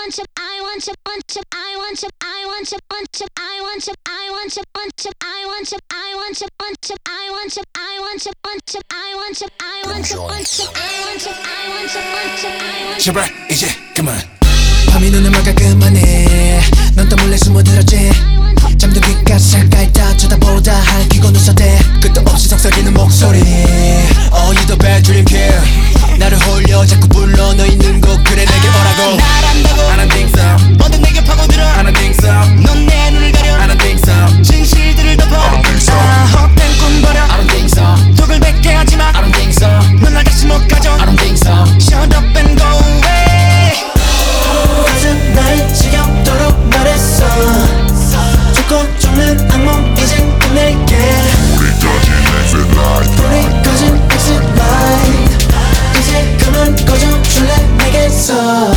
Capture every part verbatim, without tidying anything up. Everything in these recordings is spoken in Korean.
want to, I want to, want to, I want to, I want to, want to, I want to, I want to, want to, I want to, I want to, want to, I want to, I want to, want to, I want to, I want to, want to, I want to, I want to, want to, I want to. 제발 이제 그만. 밤이 눈을 막아 그만해. 넌 또 몰래 숨어들었지. 잠든 귓가에 잠깐 다 쳐다보다 할퀴고 눈썹대 끝도 없이 속삭이는 목소리. Oh you the bad dream kid. 나를 홀려 자꾸 불러 너 있는 곳 그래 내게 오라고. 날 안다고 I don't think so. 뭐든 내게 파고들어 I don't think so. 넌 내 눈을 가려 I don't think so. 진실들을 덮어 I don't think so. 아 헛된 꿈 버려 I don't think so. 독을 뱉게 하지마 I don't think so. 넌 날 다시 못 가져 I don't think so. Shut up and go away. 가슴 날 지겹도록 말했어. 죽고 죽는 악몽 이젠 끝낼게. 우리 꺼진 exit light. 우리 꺼진 exit light. 이제 그만 꺼져 줄래 내게서.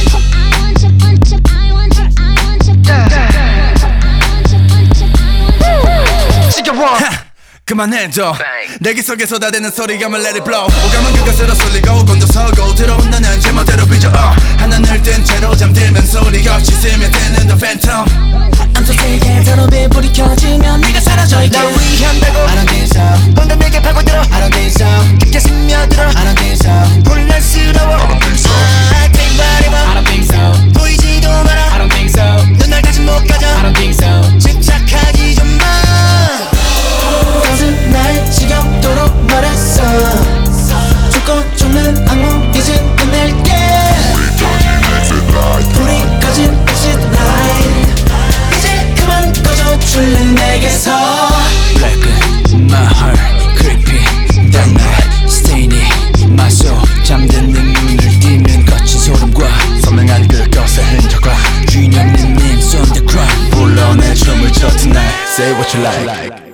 그만해줘. 내기 속에 쏟아대는 소리감을 let it blow. 오감은 그것으로 쏠리고 곤두서고 들어온 나는 제멋대로 빚어 uh. 하나늘 뜬 채로 잠들면 소리 없이 스며드는 the phantom. I'm so sick and tired 불이 켜지면 네가 사라져 있게. 날 위한다고 I don't think so. 방금 내게 파고들어 I don't think so. 깊게 스며들어 I don't think so. 혼란스러워 I don't think so. I think body I don't think so. 보이지도 마라 I don't think so. 넌 날 다시 못 가져 I don't think so. 집착하지 좀마 가슴 날 지겹도록 말했어. 죽고 죽는 악몽 이젠 끝낼게. 우리 꺼진 exit light. 불이 꺼진 exit light. 이제 그만 꺼져 줄래 내게서. Black my heart creepy. That night stainy my soul. 잠든 내 눈을 띄면 거친 소름과 선명한 그것의 흔적과 주인 없는 names on the ground. 불러내 춤을 춰 tonight. Say what you like.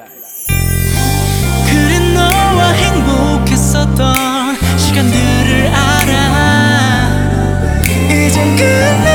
그래 너와 행복했었던 시간들을 알아 이젠 끝내